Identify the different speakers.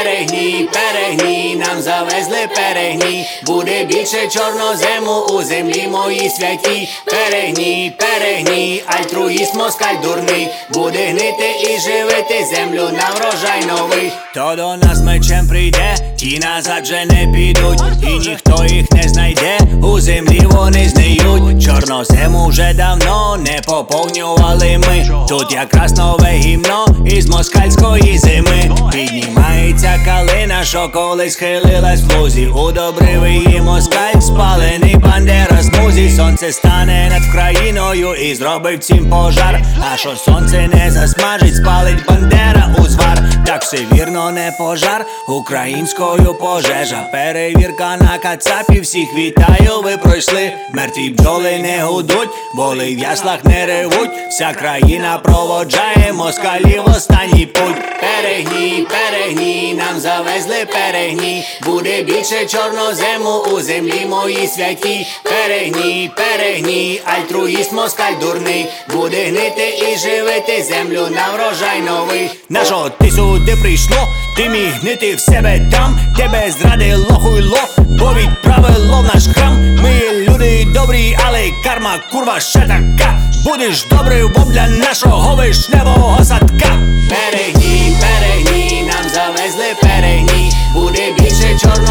Speaker 1: перегній, перегній, нам завезли перегній. Буде більше чорнозему у землі моїй святій. Перегній, перегній, альтруїст москаль дурний. Буде гнити і живити землю на врожай новий. Хто до нас мечем прийде, ті назад же не підуть, і ніхто їх не знайде, у землі вони зниють. Чорнозему вже давно не поповнювали ми. Тут якраз нове гімно із москальської зими. Піднімається калина, що колись хилилась в лузі. Удобрив її москаль, спалений Бандера з музі. Сонце стане над країною і зробив цим пожар. А що сонце не засмажить, спалить Бандера узвар. Так все вірно, не пожар, українською пожежа. Перевірка на кацапі, всіх вітаю, ви пройшли. Мертві бджоли не гудуть, воли в яслах не ревуть. Вся країна проводжає москалів останній путь. Перегній, перегній, нам завезли перегній. Буде більше чорнозему у землі моїй святій. Перегній, перегній, альтруїст москаль дурний. Буде гнити і живити землю на врожай новий. На що ти сюди прийшло? Ти міг гнити в себе там. Тебе зрадило хуйло, бо відправило в наш храм. Ми люди добрі, але карма курва ще така. Будеш добрий бо для нашого вишневого садка. Перегній, перегній, нам завезли перегній. Буде більше чорнозему